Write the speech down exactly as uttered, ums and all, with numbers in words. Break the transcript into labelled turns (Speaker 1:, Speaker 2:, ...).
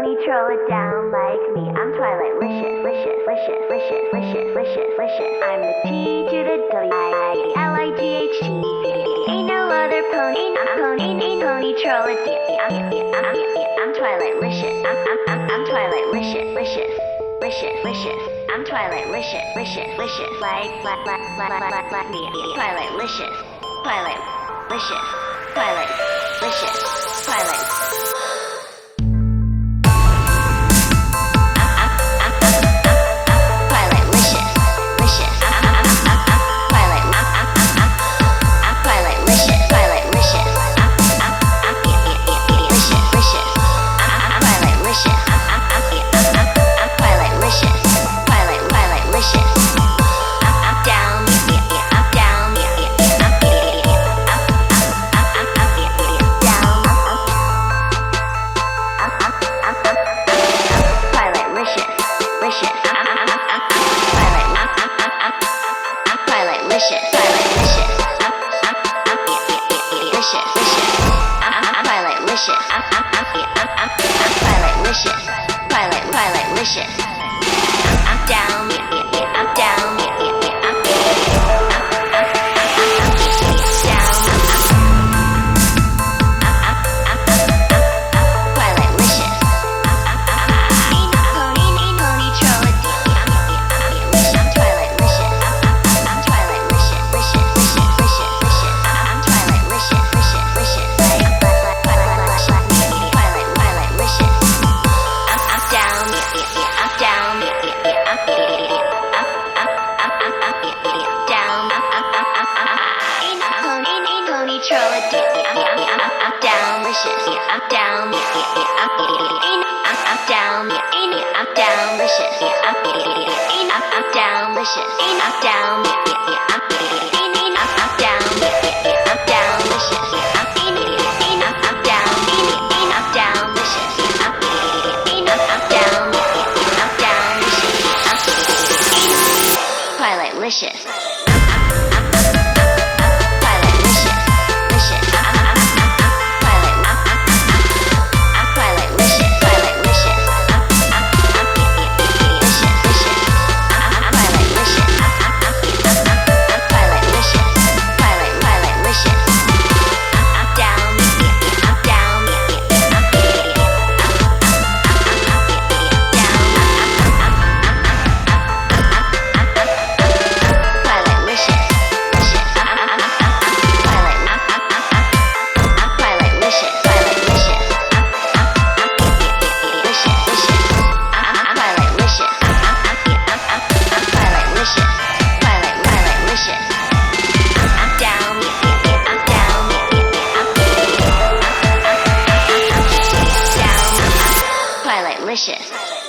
Speaker 1: pony, troll it down like me. I'm Twilight Licious, licious, licious, licious, licious, licious, licious. I'm the T to the W I L I G H T. Ain't no other pony, I'm pony, ain't pony, troll it down. I'm, I'm, I'm, I'm Twilight Licious. I'm, I'm, I'm, I'm Twilight Licious, licious, licious, licious. I'm Twilight Licious, licious, licious. Like, like, like, like, like, like me. Twilight Licious, Twilight Licious, Twilight Licious, Twilight. Licious.